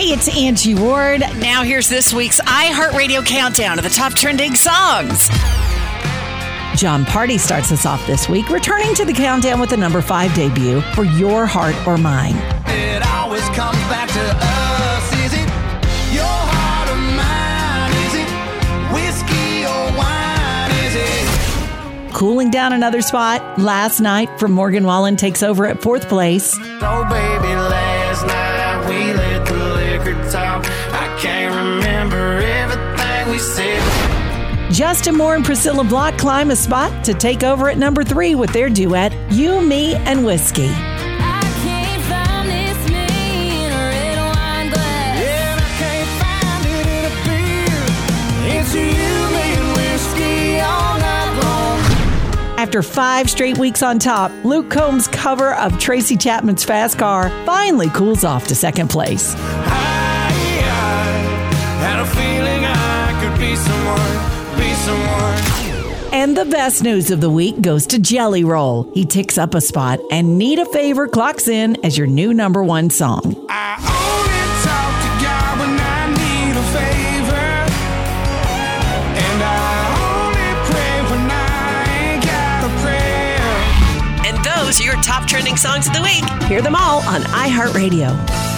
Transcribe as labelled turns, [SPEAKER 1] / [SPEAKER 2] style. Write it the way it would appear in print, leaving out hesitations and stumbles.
[SPEAKER 1] Hey, it's Angie Ward. Now here's this week's iHeartRadio countdown of the top trending songs. Jon Pardi starts us off this week, returning to the countdown with the number 5 debut for Your Heart or Mine.
[SPEAKER 2] It always comes back to us, is it? Your heart or mine, is it? Whiskey or wine, is it?
[SPEAKER 1] Cooling down another spot, Last Night from Morgan Wallen takes over at 4th place.
[SPEAKER 2] Oh, baby, last night we let the liquor talk. I can't remember everything we said.
[SPEAKER 1] Justin Moore and Priscilla Block climb a spot to take over at number 3 with their duet, You, Me, and Whiskey.
[SPEAKER 3] I can't find this me in a red wine glass.
[SPEAKER 2] Yeah, I can't find it in a beer. It's you, me, and whiskey all night long.
[SPEAKER 1] After 5 straight weeks on top, Luke Combs' cover of Tracy Chapman's Fast Car finally cools off to 2nd place.
[SPEAKER 2] I had a feeling I could be someone.
[SPEAKER 1] And the best news of the week goes to Jelly Roll. He ticks up a spot, and Need a Favor clocks in as your new number 1 song.
[SPEAKER 2] I only talk to God when I need a favor, and I only pray when I ain't got a prayer.
[SPEAKER 4] And those are your top trending songs of the week.
[SPEAKER 1] Hear them all on iHeartRadio.